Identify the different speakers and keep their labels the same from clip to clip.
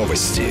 Speaker 1: Новости.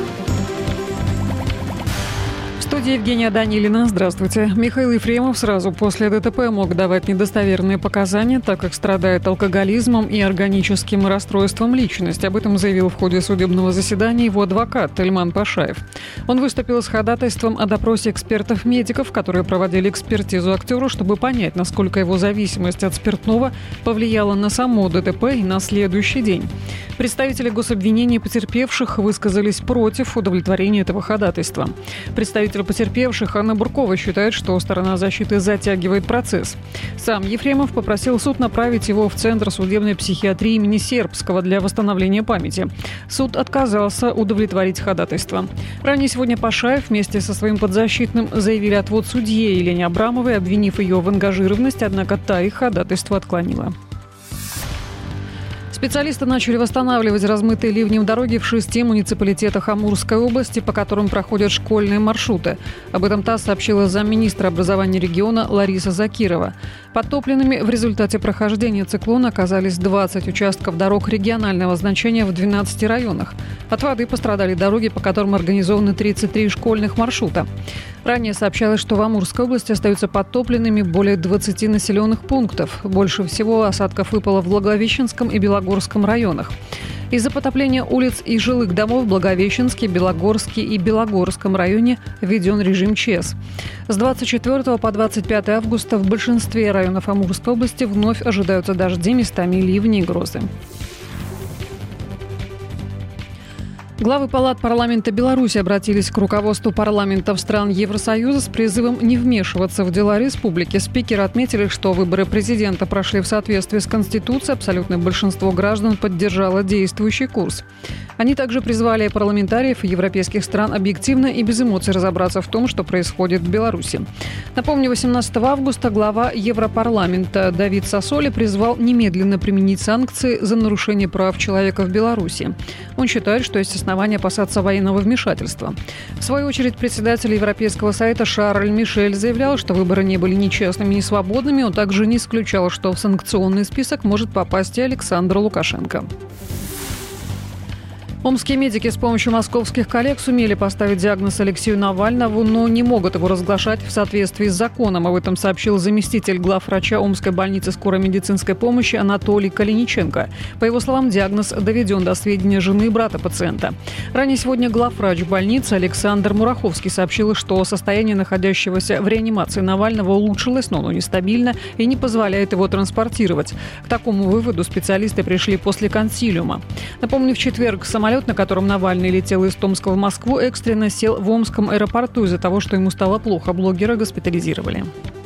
Speaker 2: В студии Евгения Данилина. Здравствуйте. Михаил Ефремов сразу после ДТП мог давать недостоверные показания, так как страдает алкоголизмом и органическим расстройством личности. Об этом заявил в ходе судебного заседания его адвокат Тельман Пашаев. Он выступил с ходатайством о допросе экспертов-медиков, которые проводили экспертизу актеру, чтобы понять, насколько его зависимость от спиртного повлияла на само ДТП и на следующий день. Представители гособвинения потерпевших высказались против удовлетворения этого ходатайства. Представитель потерпевших Анна Буркова считает, что сторона защиты затягивает процесс. Сам Ефремов попросил суд направить его в Центр судебной психиатрии имени Сербского для восстановления памяти. Суд отказался удовлетворить ходатайство. Ранее сегодня Пашаев вместе со своим подзащитным заявили отвод судье Елене Абрамовой, обвинив ее в ангажированности, однако та их ходатайство отклонила. Специалисты начали восстанавливать размытые ливнем дороги в 6 муниципалитетах Амурской области, по которым проходят школьные маршруты. Об этом ТАСС сообщила замминистра образования региона Лариса Закирова. Подтопленными в результате прохождения циклона оказались 20 участков дорог регионального значения в 12 районах. От воды пострадали дороги, по которым организованы 33 школьных маршрута. Ранее сообщалось, что в Амурской области остаются подтопленными более 20 населенных пунктов. Больше всего осадков выпало в Благовещенском и Белогорском районах. Из-за потопления улиц и жилых домов в Благовещенске, Белогорске и Белогорском районе введен режим ЧС. С 24 по 25 августа в большинстве районов Амурской области вновь ожидаются дожди, местами ливни и грозы. Главы палат парламента Беларуси обратились к руководству парламентов стран Евросоюза с призывом не вмешиваться в дела республики. Спикеры отметили, что выборы президента прошли в соответствии с Конституцией. Абсолютное большинство граждан поддержало действующий курс. Они также призвали парламентариев европейских стран объективно и без эмоций разобраться в том, что происходит в Беларуси. Напомню, 18 августа глава Европарламента Давид Сассоли призвал немедленно применить санкции за нарушение прав человека в Беларуси. Он считает, что есть основания опасаться военного вмешательства. В свою очередь, председатель Европейского совета Шарль Мишель заявлял, что выборы не были ни честными, ни свободными. Он также не исключал, что в санкционный список может попасть и Александр Лукашенко. Омские медики с помощью московских коллег сумели поставить диагноз Алексею Навальному, но не могут его разглашать в соответствии с законом. Об этом сообщил заместитель главврача Омской больницы скорой медицинской помощи Анатолий Калиниченко. По его словам, диагноз доведен до сведения жены и брата пациента. Ранее сегодня главврач больницы Александр Мураховский сообщил, что состояние находящегося в реанимации Навального улучшилось, но оно нестабильно и не позволяет его транспортировать. К такому выводу специалисты пришли после консилиума. Напомню, в четверг самолет, на котором Навальный летел из Томска в Москву, экстренно сел в Омском аэропорту из-за того, что ему стало плохо. Блогера госпитализировали.